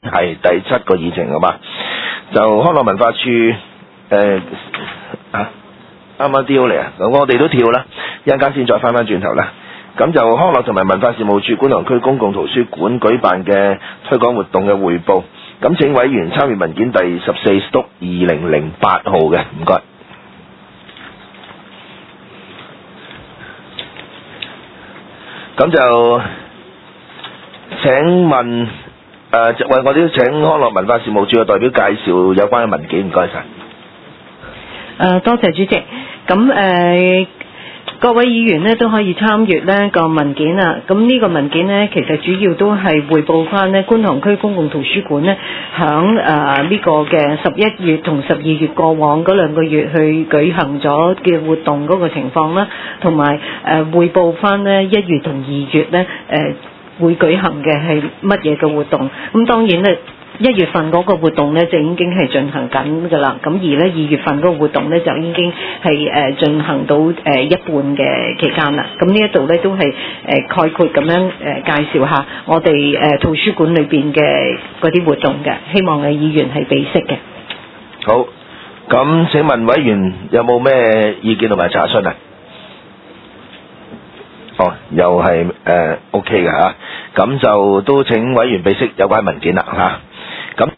係第7個議程，好嘛？就康樂文化處啱啱丟嚟啊！我哋都跳啦，一陣間先再翻轉頭啦。咁就康樂同埋文化事務處觀塘區公共圖書館舉辦嘅推廣活動嘅匯報。咁請委員參閱文件第14/2008號嘅，唔該。咁就請問我哋請康樂文化事務處嘅代表介紹有關嘅文件，唔該晒。 多謝主席。咁各位議員呢都可以參閱呢個文件啊。咁呢個文件呢，其實主要都係匯報翻呢觀塘區公共圖書館呢響呢個嘅11月同12月過往嗰2個月去舉行咗嘅活動嗰個情況啦，同埋匯報翻呢1月同2月呢會舉行嘅係乜嘢嘅活動。咁當然呢1月份嗰個活動呢就已經係進行緊㗎啦，咁而呢2月份嗰個活動呢就已經係進行到一半嘅期間啦。咁呢一度呢都係概括咁樣介紹下我哋圖書館裏邊嘅嗰啲活動嘅，希望議員係備悉嘅。 好，咁請問委員有冇咩意見同埋查詢啊？又係OK 嘅嚇，咁就都請委員備悉有關文件啦嚇。